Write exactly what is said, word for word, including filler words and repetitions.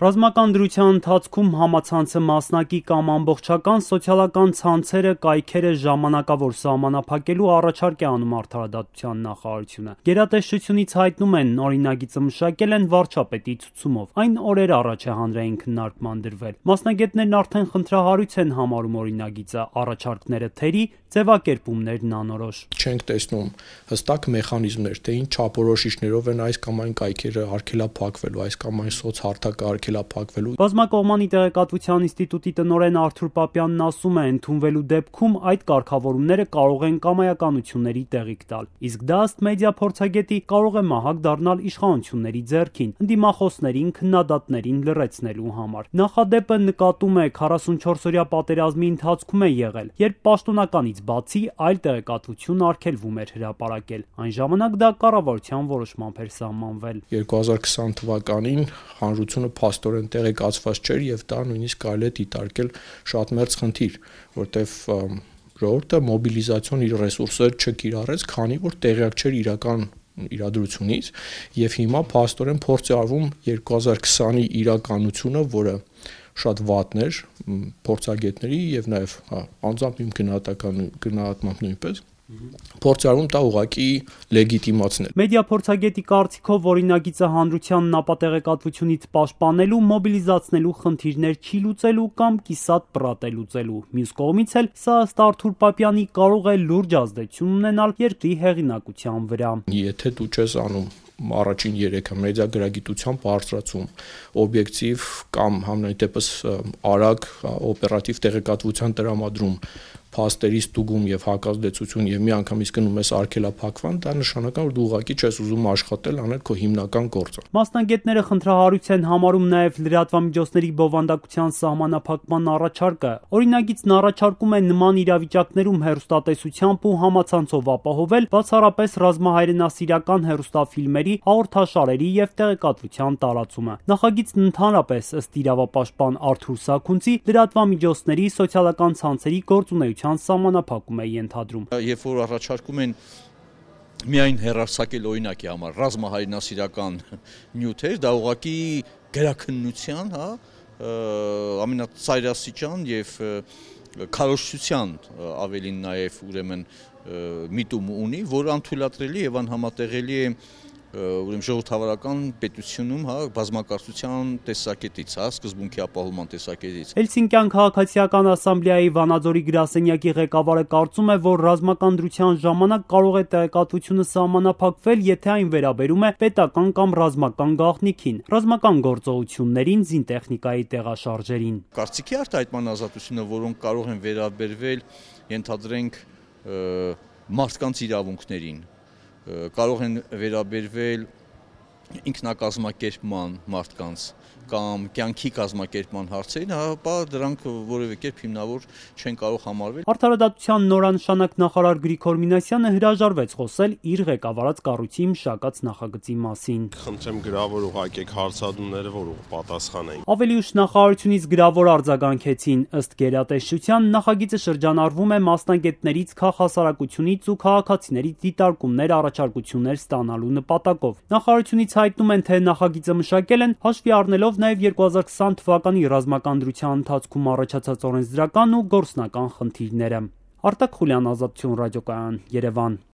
Ռազմական դրության ընթացքում համացանցը մասնակի կամ ամբողջական սոցիալական ցանցերը, կայքերը ժամանակավոր սահմանափակելու առաջարկ է անում Արդարադատության նախարարությունը։ Գերատեսչությունից հայտնում են, օրինագիծը մշակել են վարչապետի ցուցումով։ Այն օրեր առաջ է հանրային քննարկման դրվել։ Մասնագետներն արդեն խնդրահարույց են համարում օրինագիծը, առաջարկները թերի, ձևակերպումներն անորոշ։ Չենք տեսնում հստակ մեխանիզմներ, թե ինչ չափորոշիչներով են այս կամ այն կայքերը արգելափակվելու, այս կամ այն սոցհարթակը արգելափակվելու։ Բազմակողմանի տեղեկատվության ինստիտուտի տնօրեն Արթուր Պապյանն ասում է, ընդունվելու դեպքում այդ կարգավորումները կարող են կամայականությունների տեղիք տալ, իսկ դա ըստ մեդիա փորձագետի կարող է մահակ դառնալ իշխանությունների ձեռքին, ընդդիմախոսներին, քննադատներին լռեցնելու համար։ Նախադեպը նկատում է քառասունչորսօրյա պատերազմի ընթացքում է եղել, երբ պաշտոնականից բացի այլ տեղեկատվություն արգելվում էր հրապարակել։ Այն ժամանակ դա կառավարության որոշմամբ էր սահմանվել։ երկու հազար քսան թվականին հանրությունը փաստորեն տեղեկացված չէր եւ դա նույնիսկ կարելի է դիտարկել շատ մերձ խնդիր, որտեվ ժողովուրդը մոբիլիզացիոն իր ռեսուրսները չկիրառեց, քանի որ տեղյակ չէր իրական իրադրությունից եւ հիմա փաստորեն փորձ է արվում երկու հազար քսանի իրականությունը, որը շատ վատներ փորձագետների եւ նաեւ անձամբ իմ գնահատական գնահատմամբ նույնպես փորձ արվում դա ուղղակի լեգիտիմացնել։ Մեդիա փորձագետի կարծիքով օրինագիծը հանրության ապատեղեկատվությունից պաշտպանելու, մոբիլիզացնելու խնդիրներ չի լուծելու կամ կիսատ պրատ է լուծելու։ Մյուս կողմից էլ սա ըստ Արթուր Պապյանի կարող է լուրջ ազդեցություն ունենալ երկրի հեղինակության վրա։ Եթե դու չես անում առաջին երեքը մեդիա գրագիտության բարձրացում, օբյեկտիվ կամ համենայն դեպս արագ օպերատիվ տեղեկատվության տրամադրում, փաստերի ստուգում եւ հակազդեցություն եւ միանգամից գնում ես արգելափակվան, դա նշանակում որ դու ուղղակի չես ուզում աշխատել, անել քո հիմնական գործը։ Մասնագետները խնդրահարույց են համարում նաեւ լրատվամիջոցների բովանդակության սահմանափակման առաջարկը։ Օրինագիծն առաջարկում է նման իրավիճակներում հեռուստատեսությամբ ու համացանցով ապահովել բացառապես ռազմահայրենասիրական հեռուստաֆիլմերի, հաղորդաշարերի եւ տեղեկատվության տարածումը։ Նախագիծն ընդհանրապես ըստ իրավապաշտպան Արթուր Սաքունցի լրատվամիջոցների սոցիալական ցանցերի գործունեության սահմանափակում է ենթադրում։ Երբ որ առաջարկում են միայն հեռարձակել օրինակի համար ռազմահայրենասիրական նյութեր, դա ուղղակի գրաքննության, հա, ամենածայրաստիճան եւ քարոզչության ավելին նաեւ ուրեմն միտում ունի, որը անթույլատրելի եւ անհամատեղելի է ուրեմն ժողովրդավարական պետությունում, հա, բազմակարծության տեսակետից, հա, սկզբունքի ապահովման տեսակետից։ Հելսինկյան քաղաքացիական ասամբլեայի Վանաձորի գրասենյակի ղեկավարը կարծում է, որ ռազմական դրության ժամանակ կարող է տեղեկատվությունը սահմանափակվել, եթե այն վերաբերում է պետական կամ ռազմական գաղտնիքին, ռազմական գործողություններին, զինտեխնիկայի տեղաշարժերին։ Կարծիքի արտահայտման ազատությունը, որոնք կարող են վերաբերվել, ենթադրենք, մարդկանց իրավունքներին, կարող են վերաբերվել ինքնակազմակերպման մարդկանց կամ կյանքի կազմակերպման հարցերին, հապա դրանք որևէ կերպ հիմնավոր չեն կարող համարվել։ Արդարադատության նորանշանակ նախարար Գրիգոր Մինասյանը հրաժարվեց խոսել իր ղեկավարած կառույցի մշակած նախագծի մասին։ Խնդրեմ գրավոր ուղարկեք հարցադրումները, որ պատասխանենք։ Ավելի ուշ նախարարությունից գրավոր արձագանքեցին, ըստ գերատեսչության նախագիծը շրջանառվում է մասնագետներից, քաղաքասարակությունից ու քաղաքացիներից դիտարկումներ, առաջարկություններ ստանալու նպատակով։ Նախարարությունից հայտնում են, թե նախագիծը մշակել են հաշվի առնելով նաև երկու հազար քսան թվականի ռազմական դրության ընթացքում առաջացած օրենսդրական ու գործնական խնդիրները։ Արտակ Խուլյան, Ազատություն ռադիոկայան, Երևան։